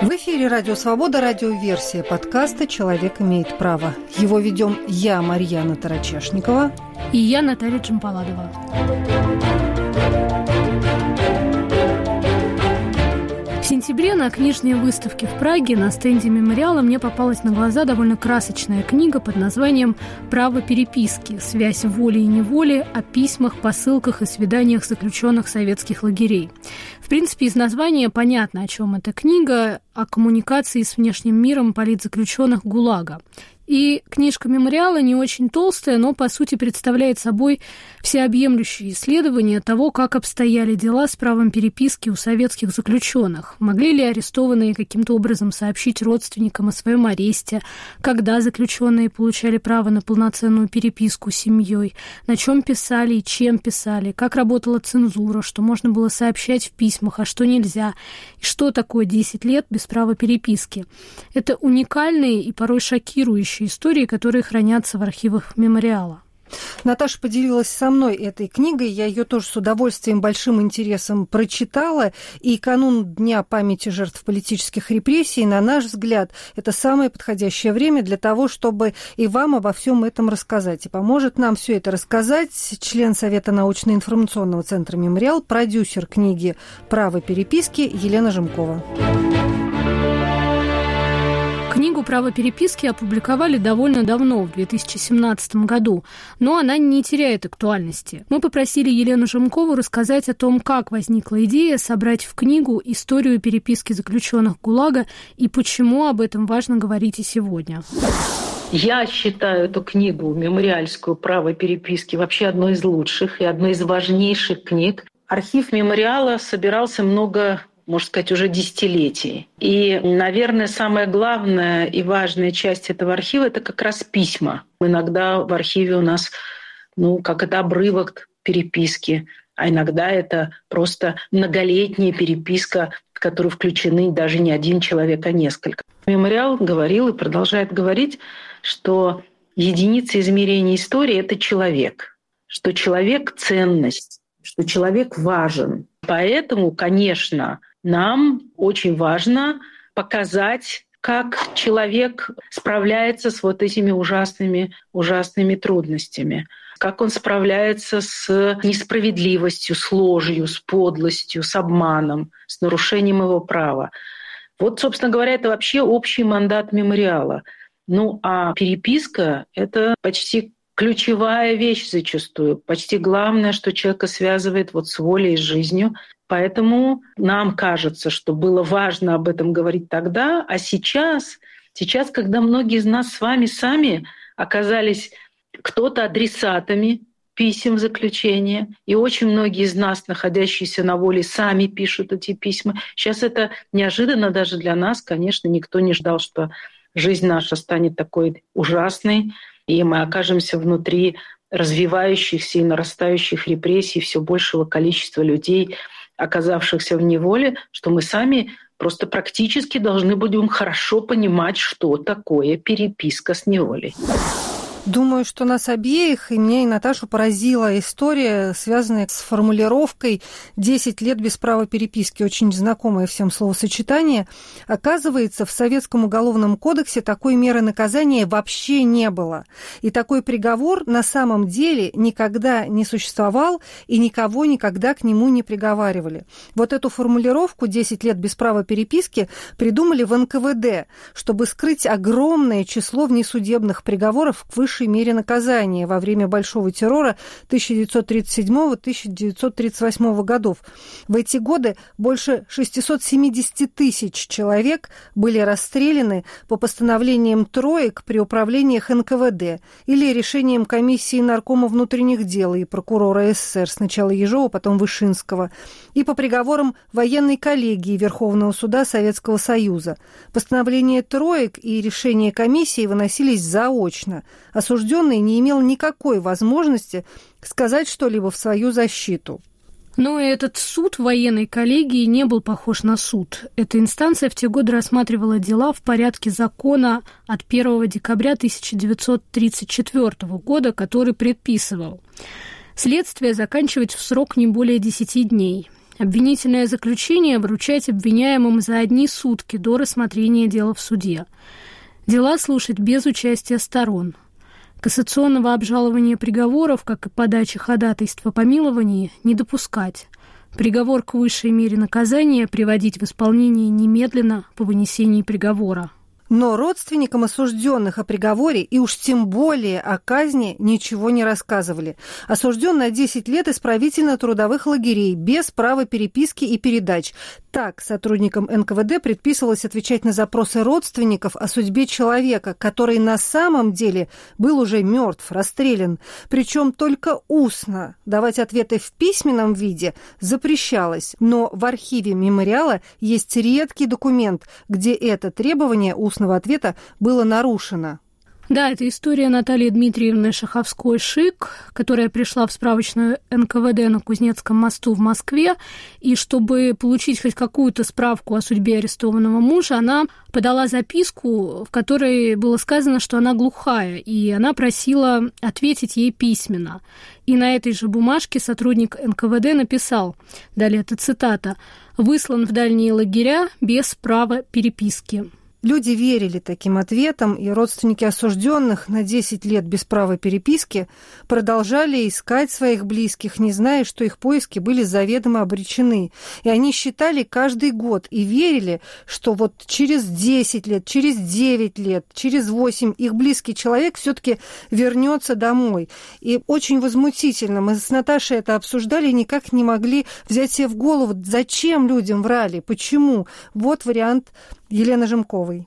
В эфире «Радио Свобода», радиоверсия подкаста «Человек имеет право». Его ведем я, Марьяна Тарачешникова. И я, Наталья Джампаладова. В сентябре на книжной выставке в Праге на стенде мемориала мне попалась на глаза довольно красочная книга под названием «Право переписки. Связь воли и неволи о письмах, посылках и свиданиях заключенных советских лагерей». В принципе, из названия понятно, о чем эта книга, о коммуникации с внешним миром политзаключенных ГУЛАГа. И книжка мемориала не очень толстая, но, по сути, представляет собой всеобъемлющее исследование того, как обстояли дела с правом переписки у советских заключенных. Могли ли арестованные каким-то образом сообщить родственникам о своем аресте, когда заключенные получали право на полноценную переписку с семьей, на чем писали и чем писали, как работала цензура, что можно было сообщать в письмах, а что нельзя, и что такое 10 лет без права переписки. Это уникальные и порой шокирующие истории, которые хранятся в архивах мемориала. Наташа поделилась со мной этой книгой, я ее тоже с удовольствием, большим интересом прочитала, и канун Дня памяти жертв политических репрессий, на наш взгляд, это самое подходящее время для того, чтобы и вам обо всем этом рассказать. И поможет нам все это рассказать член Совета научно-информационного центра «Мемориал», продюсер книги «Право переписки» Елена Жемкова. Книгу «Право переписки» опубликовали довольно давно, в 2017 году, но она не теряет актуальности. Мы попросили Елену Жемкову рассказать о том, как возникла идея собрать в книгу историю переписки заключенных ГУЛАГа и почему об этом важно говорить и сегодня. Я считаю эту книгу мемориальскую «Право переписки» вообще одной из лучших и одной из важнейших книг. Архив мемориала собирался можно сказать, уже десятилетий. И, наверное, самая главная и важная часть этого архива — это как раз письма. Иногда в архиве у нас, как это обрывок переписки, а иногда это просто многолетняя переписка, в которую включены даже не один человек, а несколько. Мемориал говорил и продолжает говорить, что единица измерения истории — это человек, что человек — ценность, что человек важен. Поэтому, конечно, нам очень важно показать, как человек справляется с вот этими ужасными трудностями, как он справляется с несправедливостью, с ложью, с подлостью, с обманом, с нарушением его права. Вот, собственно говоря, это вообще общий мандат мемориала. А переписка — это почти ключевая вещь зачастую, почти главное, что человека связывает с волей и с жизнью. Поэтому нам кажется, что было важно об этом говорить тогда, а сейчас, когда многие из нас с вами сами оказались кто-то адресатами писем в заключение, и очень многие из нас, находящиеся на воле, сами пишут эти письма. Сейчас это неожиданно даже для нас, конечно, никто не ждал, что жизнь наша станет такой ужасной, и мы окажемся внутри развивающихся и нарастающих репрессий все большего количества людей, оказавшихся в неволе, что мы сами просто практически должны будем хорошо понимать, что такое переписка с неволей. Думаю, что нас обеих, и меня, и Наташу, поразила история, связанная с формулировкой «10 лет без права переписки», очень знакомое всем словосочетание. Оказывается, в Советском уголовном кодексе такой меры наказания вообще не было. И такой приговор на самом деле никогда не существовал, и никого никогда к нему не приговаривали. Вот эту формулировку «10 лет без права переписки» придумали в НКВД, чтобы скрыть огромное число внесудебных приговоров к высшей мере наказания во время Большого террора 1937-1938 годов. В эти годы больше 670 тысяч человек были расстреляны по постановлениям троек при управлениях НКВД или решением комиссии Наркома внутренних дел и прокурора СССР, сначала Ежова, потом Вышинского, и по приговорам военной коллегии Верховного суда Советского Союза. Постановления троек и решения комиссии выносились заочно. Осужденный не имел никакой возможности сказать что-либо в свою защиту. Но этот суд военной коллегии не был похож на суд. Эта инстанция в те годы рассматривала дела в порядке закона от 1 декабря 1934 года, который предписывал следствие заканчивать в срок не более 10 дней. Обвинительное заключение вручать обвиняемым за одни сутки до рассмотрения дела в суде. Дела слушать без участия сторон. Кассационного обжалования приговоров, как и подачи ходатайств о помиловании, не допускать. Приговор к высшей мере наказания приводить в исполнение немедленно по вынесении приговора. Но родственникам осужденных о приговоре и уж тем более о казни ничего не рассказывали. Осужден на 10 лет исправительно-трудовых лагерей без права переписки и передач. Так сотрудникам НКВД предписывалось отвечать на запросы родственников о судьбе человека, который на самом деле был уже мертв, расстрелян. Причем только устно. Давать ответы в письменном виде запрещалось. Но в архиве мемориала есть редкий документ, где это требование устного ответа было нарушено. Да, это история Натальи Дмитриевны Шаховской-Шик, которая пришла в справочную НКВД на Кузнецком мосту в Москве, и чтобы получить хоть какую-то справку о судьбе арестованного мужа, она подала записку, в которой было сказано, что она глухая, и она просила ответить ей письменно. И на этой же бумажке сотрудник НКВД написал, далее это цитата, «выслан в дальние лагеря без права переписки». Люди верили таким ответам, и родственники осужденных на 10 лет без права переписки продолжали искать своих близких, не зная, что их поиски были заведомо обречены. И они считали каждый год и верили, что вот через 10 лет, через 9 лет, через 8 их близкий человек все-таки вернется домой. И очень возмутительно. Мы с Наташей это обсуждали и никак не могли взять себе в голову, зачем людям врали, почему. Вот вариант Елены Жемковой.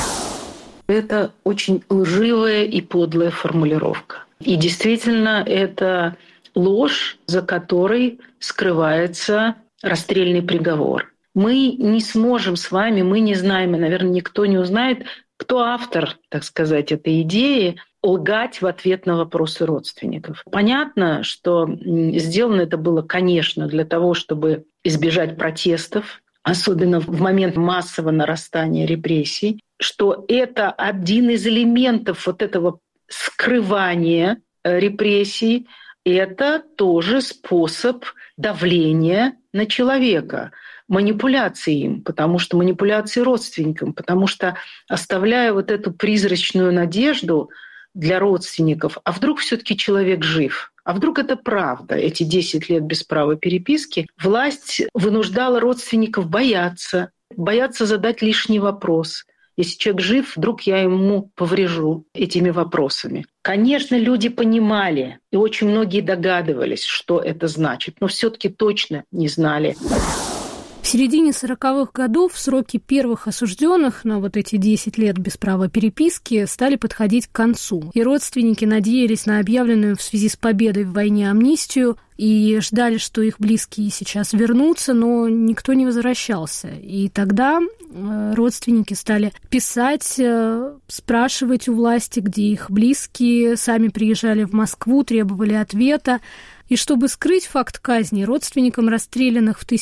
Это очень лживая и подлая формулировка. И действительно, это ложь, за которой скрывается расстрельный приговор. Мы не сможем с вами, мы не знаем, и, наверное, никто не узнает, кто автор, так сказать, этой идеи, лгать в ответ на вопросы родственников. Понятно, что сделано это было, конечно, для того, чтобы избежать протестов, особенно в момент массового нарастания репрессий, что это один из элементов вот этого скрывания репрессий, это тоже способ давления на человека, манипуляции им, потому что манипуляции родственникам, потому что оставляя вот эту призрачную надежду для родственников, а вдруг все-таки человек жив, а вдруг это правда, эти 10 лет без права переписки, власть вынуждала родственников бояться задать лишний вопрос. Если человек жив, вдруг я ему поврежу этими вопросами. Конечно, люди понимали, и очень многие догадывались, что это значит, но все-таки точно не знали. В середине 40-х годов сроки первых осужденных на вот эти 10 лет без права переписки стали подходить к концу. И родственники надеялись на объявленную в связи с победой в войне амнистию и ждали, что их близкие сейчас вернутся, но никто не возвращался. И тогда родственники стали писать, спрашивать у власти, где их близкие, сами приезжали в Москву, требовали ответа. И чтобы скрыть факт казни, родственникам расстрелянных в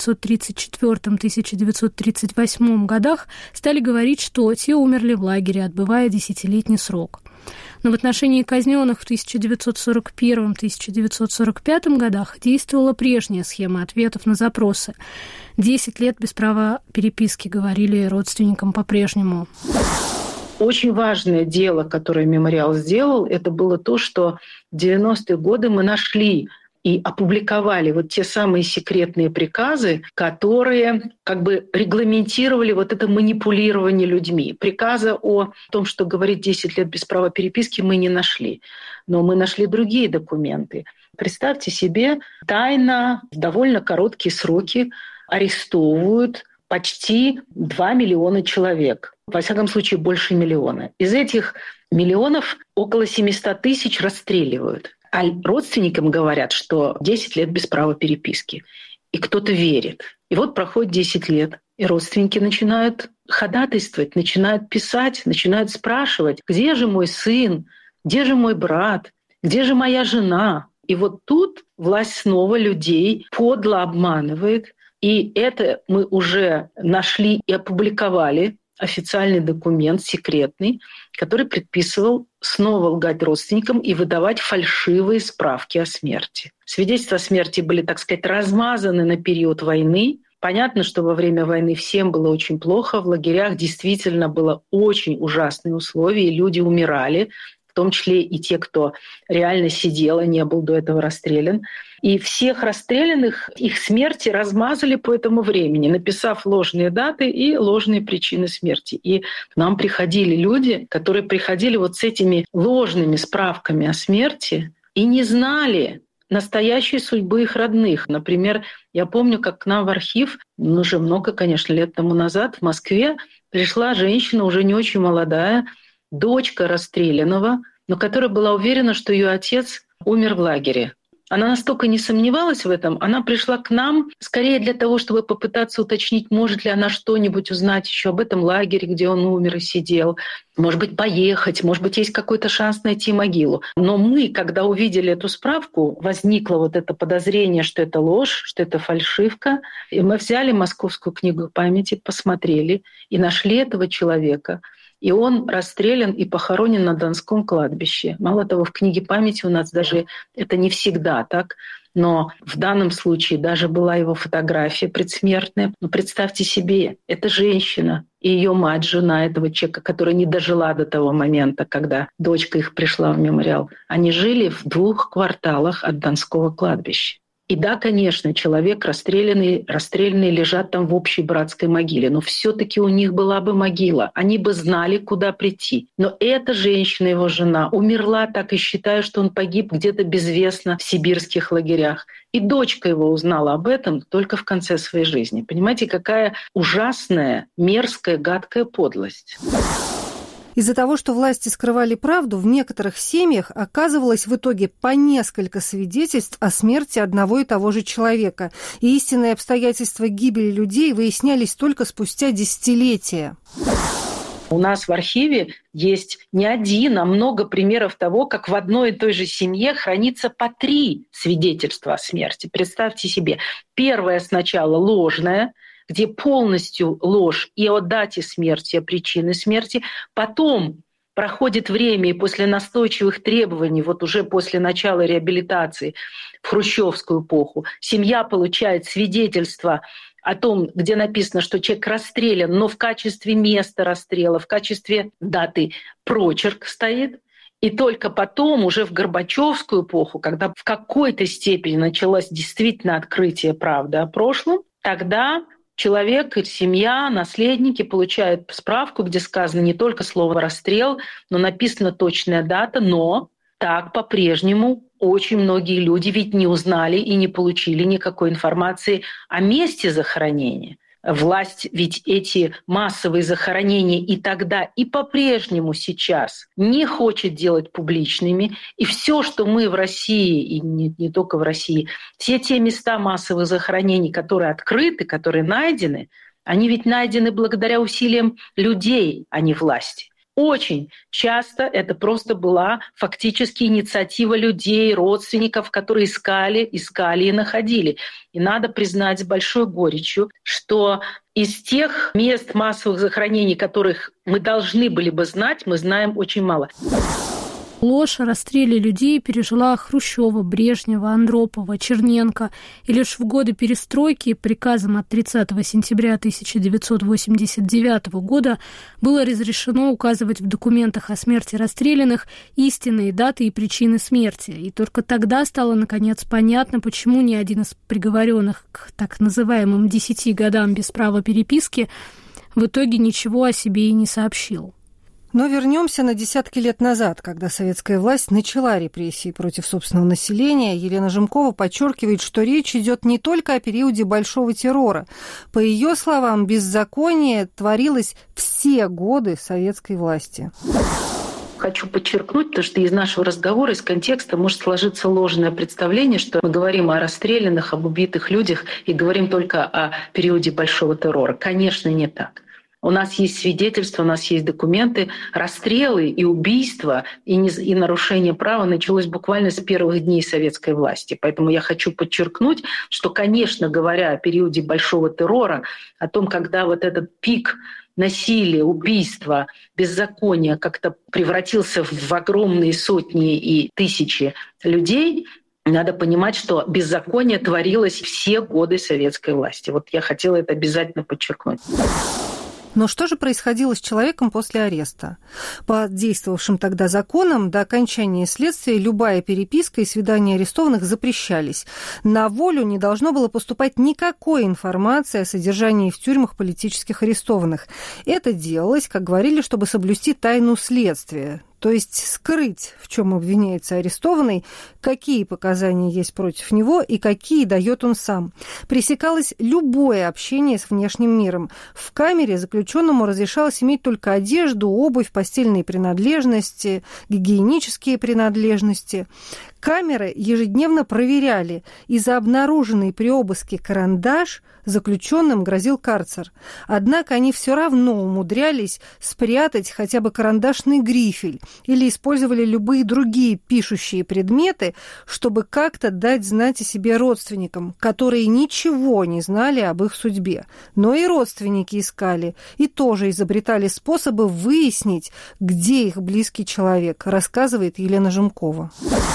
1934-1938 годах стали говорить, что те умерли в лагере, отбывая 10-летний срок. Но в отношении казненных в 1941-1945 годах действовала прежняя схема ответов на запросы. 10 лет без права переписки, говорили родственникам по-прежнему. Очень важное дело, которое мемориал сделал, это было то, что в 90-е годы мы нашли и опубликовали вот те самые секретные приказы, которые как бы регламентировали вот это манипулирование людьми. Приказа о том, что говорит 10 лет без права переписки, мы не нашли. Но мы нашли другие документы. Представьте себе, тайно в довольно короткие сроки арестовывают почти 2 миллиона человек. Во всяком случае, больше миллиона. Из этих миллионов около 700 тысяч расстреливают. А родственникам говорят, что 10 лет без права переписки. И кто-то верит. И вот проходит 10 лет, и родственники начинают ходатайствовать, начинают писать, начинают спрашивать, где же мой сын, где же мой брат, где же моя жена. И вот тут власть снова людей подло обманывает. И это мы уже нашли и опубликовали официальный документ, секретный, который предписывал снова лгать родственникам и выдавать фальшивые справки о смерти. Свидетельства о смерти были, так сказать, размазаны на период войны. Понятно, что во время войны всем было очень плохо. В лагерях действительно было очень ужасные условия, и люди умирали, в том числе и те, кто реально сидел, и не был до этого расстрелян. И всех расстрелянных, их смерти размазали по этому времени, написав ложные даты и ложные причины смерти. И к нам приходили люди, которые приходили вот с этими ложными справками о смерти и не знали настоящей судьбы их родных. Например, я помню, как к нам в архив, уже много, конечно, лет тому назад, в Москве пришла женщина, уже не очень молодая, дочка расстрелянного, но которая была уверена, что ее отец умер в лагере. Она настолько не сомневалась в этом, она пришла к нам скорее для того, чтобы попытаться уточнить, может ли она что-нибудь узнать еще об этом лагере, где он умер и сидел, может быть, поехать, может быть, есть какой-то шанс найти могилу. Но мы, когда увидели эту справку, возникло вот это подозрение, что это ложь, что это фальшивка, и мы взяли Московскую книгу памяти, посмотрели и нашли этого человека. И он расстрелян и похоронен на Донском кладбище. Мало того, в книге памяти у нас даже это не всегда так, но в данном случае даже была его фотография предсмертная. Но представьте себе, это женщина и ее мать, жена этого человека, которая не дожила до того момента, когда дочка их пришла в мемориал. Они жили в 2 кварталах от Донского кладбища. И да, конечно, человек расстрелянный лежат там в общей братской могиле, но все-таки у них была бы могила, они бы знали, куда прийти. Но эта женщина, его жена, умерла, так и считая, что он погиб где-то безвестно в сибирских лагерях. И дочка его узнала об этом только в конце своей жизни. Понимаете, какая ужасная, мерзкая, гадкая подлость. Из-за того, что власти скрывали правду, в некоторых семьях оказывалось в итоге по несколько свидетельств о смерти одного и того же человека. И истинные обстоятельства гибели людей выяснялись только спустя десятилетия. У нас в архиве есть не один, а много примеров того, как в одной и той же семье хранится по 3 свидетельства о смерти. Представьте себе, первое сначала ложное, где полностью ложь и о дате смерти, и о причине смерти. Потом проходит время, и после настойчивых требований, вот уже после начала реабилитации в хрущевскую эпоху, семья получает свидетельство о том, где написано, что человек расстрелян, но в качестве места расстрела, в качестве даты прочерк стоит. И только потом, уже в Горбачевскую эпоху, когда в какой-то степени началось действительно открытие правды о прошлом, тогда человек, семья, наследники получают справку, где сказано не только слово «расстрел», но написана точная дата, но так по-прежнему очень многие люди ведь не узнали и не получили никакой информации о месте захоронения. Власть ведь эти массовые захоронения и тогда, и по-прежнему сейчас не хочет делать публичными. И все, что мы в России, и не только в России, все те места массовых захоронений, которые открыты, которые найдены, они ведь найдены благодаря усилиям людей, а не власти. Очень часто это просто была фактически инициатива людей, родственников, которые искали и находили. И надо признать с большой горечью, что из тех мест массовых захоронений, которых мы должны были бы знать, мы знаем очень мало. Ложь о расстреле людей пережила Хрущева, Брежнева, Андропова, Черненко. И лишь в годы перестройки приказом от 30 сентября 1989 года было разрешено указывать в документах о смерти расстрелянных истинные даты и причины смерти. И только тогда стало, наконец, понятно, почему ни один из приговоренных к так называемым 10 годам без права переписки в итоге ничего о себе и не сообщил. Но вернемся на десятки лет назад, когда советская власть начала репрессии против собственного населения. Елена Жемкова подчеркивает, что речь идет не только о периоде Большого террора. По ее словам, беззаконие творилось все годы советской власти. Хочу подчеркнуть, потому что из нашего разговора, из контекста может сложиться ложное представление, что мы говорим о расстрелянных, об убитых людях и говорим только о периоде Большого террора. Конечно, не так. У нас есть свидетельства, у нас есть документы. Расстрелы и убийства, и нарушение права началось буквально с первых дней советской власти. Поэтому я хочу подчеркнуть, что, конечно, говоря о периоде большого террора, о том, когда вот этот пик насилия, убийства, беззакония как-то превратился в огромные сотни и тысячи людей, надо понимать, что беззаконие творилось все годы советской власти. Вот я хотела это обязательно подчеркнуть. Но что же происходило с человеком после ареста? По действовавшим тогда законам до окончания следствия любая переписка и свидания арестованных запрещались. На волю не должно было поступать никакой информации о содержании в тюрьмах политических арестованных. Это делалось, как говорили, чтобы соблюсти тайну следствия. То есть скрыть, в чем обвиняется арестованный, какие показания есть против него и какие дает он сам. Пресекалось любое общение с внешним миром. В камере заключенному разрешалось иметь только одежду, обувь, постельные принадлежности, гигиенические принадлежности. Камеры ежедневно проверяли, и за обнаруженный при обыске карандаш заключенным грозил карцер. Однако они все равно умудрялись спрятать хотя бы карандашный грифель или использовали любые другие пишущие предметы, чтобы как-то дать знать о себе родственникам, которые ничего не знали об их судьбе. Но и родственники искали, и тоже изобретали способы выяснить, где их близкий человек, рассказывает Елена Жемкова.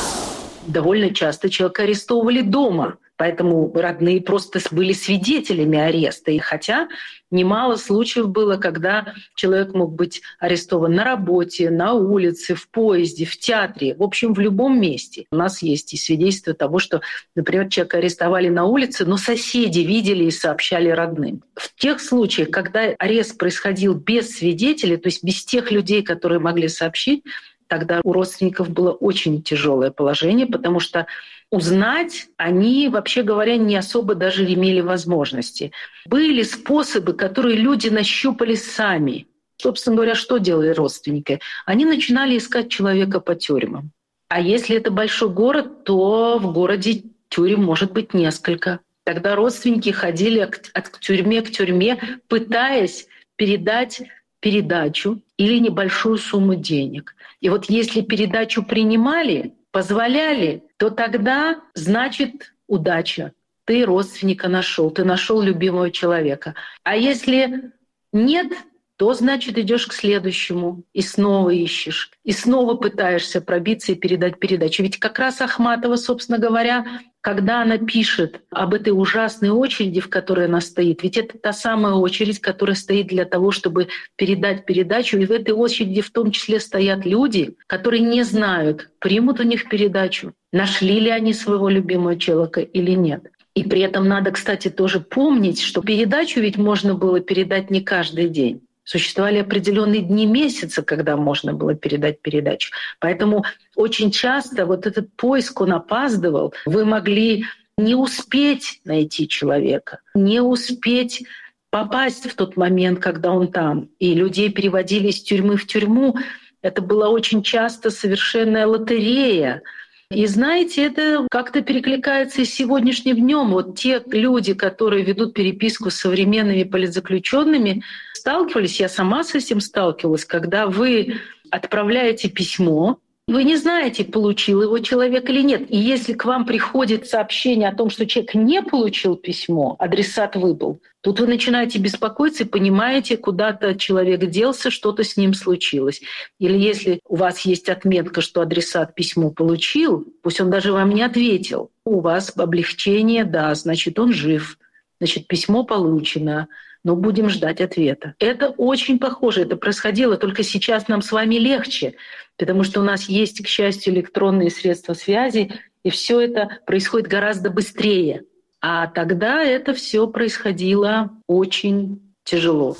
Довольно часто человека арестовывали дома, поэтому родные просто были свидетелями ареста. И хотя немало случаев было, когда человек мог быть арестован на работе, на улице, в поезде, в театре, в общем, в любом месте. У нас есть и свидетельства того, что, например, человека арестовали на улице, но соседи видели и сообщали родным. В тех случаях, когда арест происходил без свидетелей, то есть без тех людей, которые могли сообщить, тогда у родственников было очень тяжелое положение, потому что узнать они, вообще говоря, не особо даже имели возможности. Были способы, которые люди нащупали сами. Собственно говоря, что делали родственники? Они начинали искать человека по тюрьмам. А если это большой город, то в городе тюрем может быть несколько. Тогда родственники ходили от тюрьмы к тюрьме, пытаясь передать передачу или небольшую сумму денег. И вот если передачу принимали, позволяли, то тогда, значит, удача. Ты родственника нашел, ты нашел любимого человека. А если нет, то, значит, идешь к следующему и снова ищешь, и снова пытаешься пробиться и передать передачу. Ведь как раз Ахматова, собственно говоря, когда она пишет об этой ужасной очереди, в которой она стоит, ведь это та самая очередь, которая стоит для того, чтобы передать передачу, и в этой очереди в том числе стоят люди, которые не знают, примут у них передачу, нашли ли они своего любимого человека или нет. И при этом надо, кстати, тоже помнить, что передачу ведь можно было передать не каждый день. Существовали определенные дни месяца, когда можно было передать передачу. Поэтому очень часто вот этот поиск, он опаздывал. Вы могли не успеть найти человека, не успеть попасть в тот момент, когда он там. И людей переводили из тюрьмы в тюрьму. Это была очень часто совершенная лотерея. И знаете, это как-то перекликается и с сегодняшним днем. Вот те люди, которые ведут переписку с современными политзаключенными, сталкивались, я сама с этим сталкивалась, когда вы отправляете письмо, вы не знаете, получил его человек или нет. И если к вам приходит сообщение о том, что человек не получил письмо, адресат выбыл, тут вы начинаете беспокоиться и понимаете, куда-то человек делся, что-то с ним случилось. Или если у вас есть отметка, что адресат письмо получил, пусть он даже вам не ответил, у вас облегчение, да, значит, он жив, значит, письмо получено, но будем ждать ответа. Это очень похоже, это происходило, только сейчас нам с вами легче, потому что у нас есть, к счастью, электронные средства связи, и все это происходит гораздо быстрее. А тогда это все происходило очень тяжело.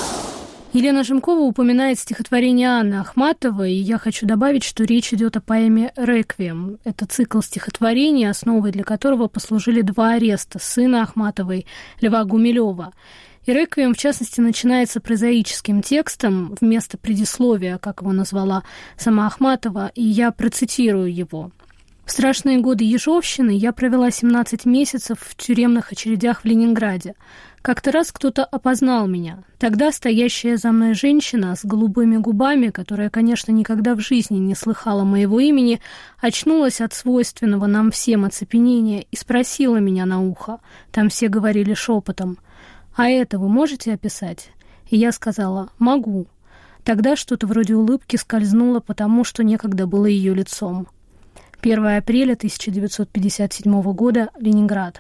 Елена Жемкова упоминает стихотворение Анны Ахматовой, и я хочу добавить, что речь идет о поэме «Реквием». Это цикл стихотворений, основой для которого послужили 2 ареста сына Ахматовой, Льва Гумилёва. И «Реквием», в частности, начинается прозаическим текстом вместо предисловия, как его назвала сама Ахматова, и я процитирую его. В страшные годы ежовщины я провела 17 месяцев в тюремных очередях в Ленинграде. Как-то раз кто-то опознал меня. Тогда стоящая за мной женщина с голубыми губами, которая, конечно, никогда в жизни не слыхала моего имени, очнулась от свойственного нам всем оцепенения и спросила меня на ухо. Там все говорили шепотом: «А это вы можете описать?» И я сказала: «Могу». Тогда что-то вроде улыбки скользнуло, потому что некогда было ее лицом. 1 апреля 1957 года, Ленинград.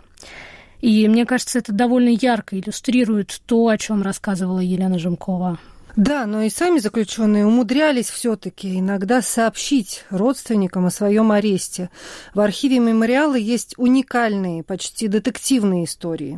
И мне кажется, это довольно ярко иллюстрирует то, о чем рассказывала Елена Жемкова. Да, но и сами заключенные умудрялись все-таки иногда сообщить родственникам о своем аресте. В архиве мемориала есть уникальные, почти детективные истории.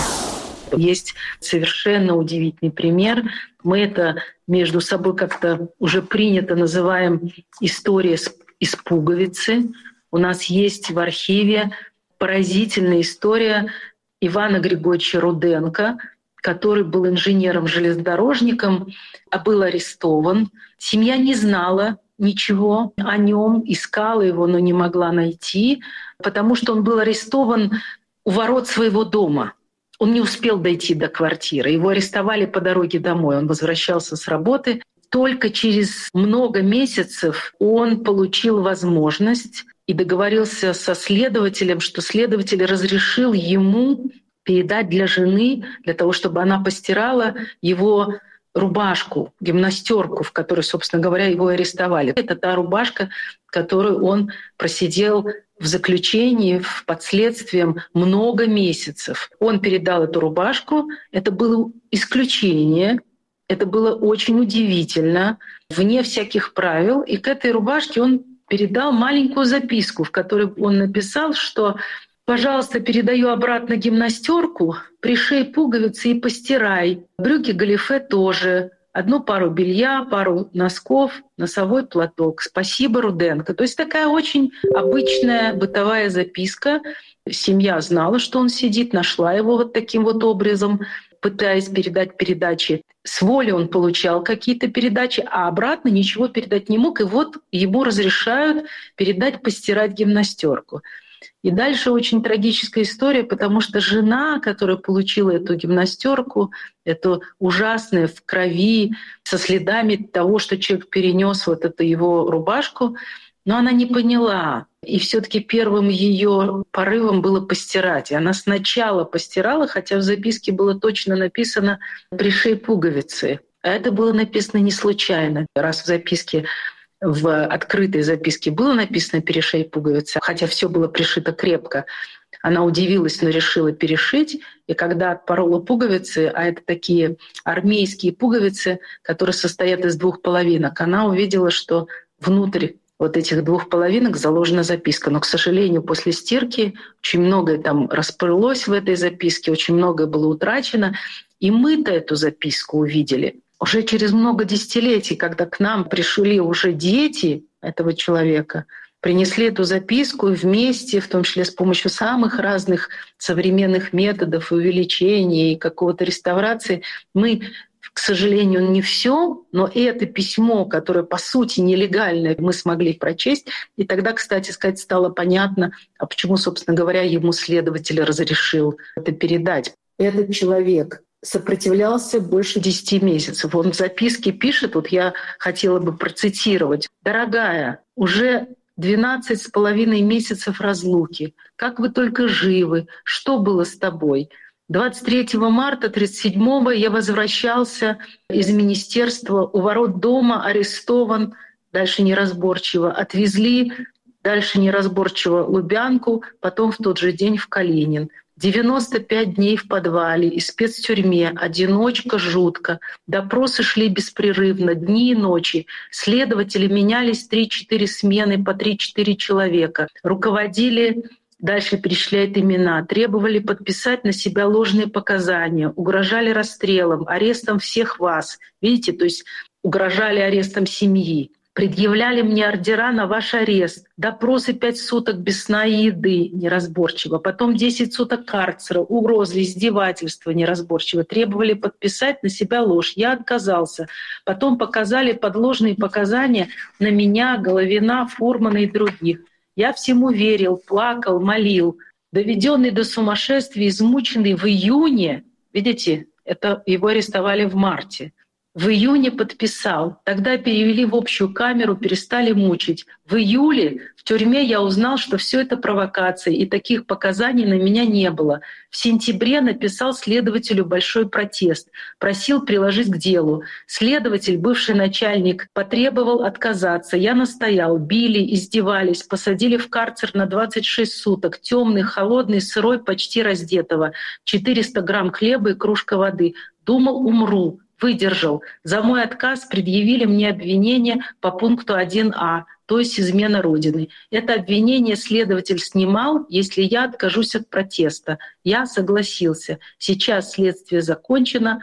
Есть совершенно удивительный пример. Мы это между собой как-то уже принято называем «история из пуговицы». У нас есть в архиве поразительная история Ивана Григорьевича Руденко, который был инженером-железнодорожником, а был арестован. Семья не знала ничего о нем, искала его, но не могла найти, потому что он был арестован у ворот своего дома. Он не успел дойти до квартиры. Его арестовали по дороге домой. Он возвращался с работы. Только через много месяцев он получил возможность и договорился со следователем, что следователь разрешил ему передать для жены, для того, чтобы она постирала его рубашку, гимнастерку, в которой, собственно говоря, его арестовали. Это та рубашка, которую он просидел в заключении, под следствием много месяцев. Он передал эту рубашку. Это было исключение. Это было очень удивительно, вне всяких правил. И к этой рубашке он передал маленькую записку, в которой он написал, что «пожалуйста, передаю обратно гимнастерку, пришей пуговицы и постирай. Брюки галифе тоже. Одну пару белья, пару носков, носовой платок. Спасибо, Руденко». То есть такая очень обычная бытовая записка. Семья знала, что он сидит, нашла его вот таким вот образом, пытаясь передать передачи. С воли он получал какие-то передачи, а обратно ничего передать не мог. И вот ему разрешают передать, постирать гимнастерку. И дальше очень трагическая история, потому что жена, которая получила эту гимнастерку, это ужасное в крови, со следами того, что человек перенес вот эту его рубашку, но она не поняла. И все-таки первым ее порывом было постирать. И она сначала постирала, хотя в записке было точно написано «пришей пуговицы». А это было написано не случайно. Раз в записке, в открытой записке было написано «перешей пуговицы», хотя все было пришито крепко, она удивилась, но решила перешить. И когда отпорола пуговицы, а это такие армейские пуговицы, которые состоят из 2 половинок, она увидела, что внутрь вот этих 2 половинок заложена записка. Но, к сожалению, после стирки очень многое там расплылось в этой записке, очень многое было утрачено. И мы-то эту записку увидели уже через много десятилетий, когда к нам пришли уже дети этого человека, принесли эту записку и вместе, в том числе с помощью самых разных современных методов и увеличения, и какого-то реставрации, мы, к сожалению, не все, но это письмо, которое по сути нелегальное, мы смогли прочесть. И тогда, кстати сказать, стало понятно, а почему, собственно говоря, ему следователь разрешил это передать. Этот человек сопротивлялся больше 10 месяцев. Он в записке пишет, вот я хотела бы процитировать: «Дорогая, уже 12,5 месяцев разлуки. Как вы только живы? Что было с тобой? 23 марта 37-го я возвращался из министерства, у ворот дома арестован, дальше неразборчиво, отвезли, дальше неразборчиво Лубянку, потом в тот же день в Калинин. 95 дней в подвале и спецтюрьме, одиночка жутко. Допросы шли беспрерывно, дни и ночи. Следователи менялись 3-4 смены по 3-4 человека. Руководили, дальше перечисляет имена, требовали подписать на себя ложные показания, угрожали расстрелом, арестом всех вас. Видите, то есть угрожали арестом семьи. Предъявляли мне ордера на ваш арест. Допросы 5 суток без сна и еды неразборчиво. Потом 10 суток карцера, угрозы, издевательства неразборчиво. Требовали подписать на себя ложь. Я отказался. Потом показали подложные показания на меня, Головина, Фурмана и других. Я всему верил, плакал, молил. Доведенный до сумасшествия, измученный в июне, видите, это его арестовали в марте, в июне подписал. Тогда перевели в общую камеру, перестали мучить. В июле в тюрьме я узнал, что все это провокация, и таких показаний на меня не было. В сентябре написал следователю большой протест, просил приложить к делу. Следователь, бывший начальник, потребовал отказаться. Я настоял, били, издевались, посадили в карцер на 26 суток, темный, холодный, сырой, почти раздетого, 400 грамм хлеба и кружка воды. Думал, умру. Выдержал. За мой отказ предъявили мне обвинение по пункту 1А, то есть измена Родины. Это обвинение следователь снимал, если я откажусь от протеста. Я согласился. Сейчас следствие закончено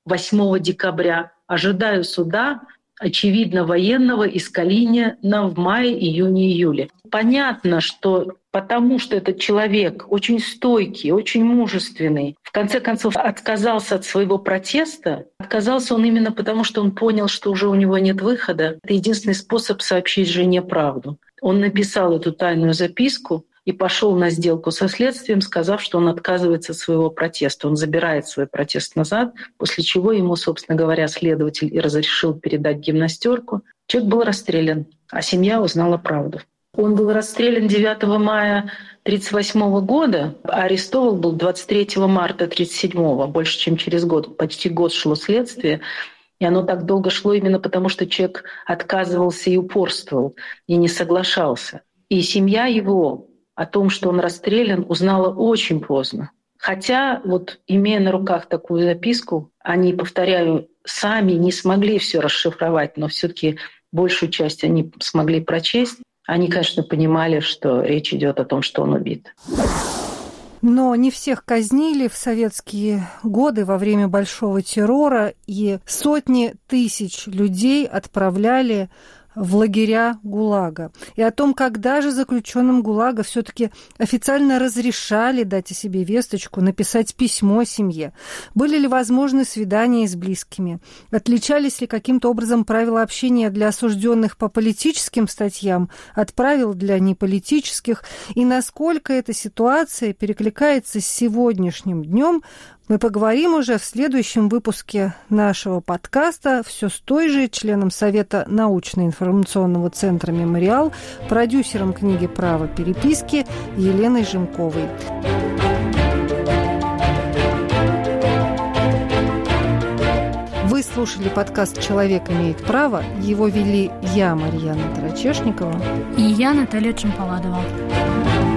8 декабря. Ожидаю суда, очевидно, военного из Калинина в мае, июне, июле. Понятно, что потому что этот человек очень стойкий, очень мужественный, в конце концов отказался от своего протеста. Отказался он именно потому, что он понял, что уже у него нет выхода. Это единственный способ сообщить жене правду. Он написал эту тайную записку и пошел на сделку со следствием, сказав, что он отказывается от своего протеста. Он забирает свой протест назад, после чего ему, собственно говоря, следователь и разрешил передать гимнастерку. Человек был расстрелян, а семья узнала правду. Он был расстрелян 9 мая 1938 года, а арестован был 23 марта 1937, больше, чем через год. Почти год шло следствие. И оно так долго шло именно потому, что человек отказывался и упорствовал, и не соглашался. И семья его о том, что он расстрелян, узнала очень поздно. Хотя, вот имея на руках такую записку, они, повторяю, сами не смогли все расшифровать, но все-таки большую часть они смогли прочесть. Они, конечно, понимали, что речь идет о том, что он убит. Но не всех казнили в советские годы во время Большого террора, и сотни тысяч людей отправляли в лагеря ГУЛАГа. И о том, когда же заключенным ГУЛАГа все-таки официально разрешали дать о себе весточку, написать письмо семье. Были ли возможны свидания с близкими? Отличались ли каким-то образом правила общения для осужденных по политическим статьям от правил для неполитических? И насколько эта ситуация перекликается с сегодняшним днем, мы поговорим уже в следующем выпуске нашего подкаста все с той же членом Совета научно-информационного центра «Мемориал», продюсером книги «Право переписки» Еленой Жемковой. Вы слушали подкаст «Человек имеет право». Его вели я, Марьяна Тарачешникова. И я, Наталья Чемпаладова.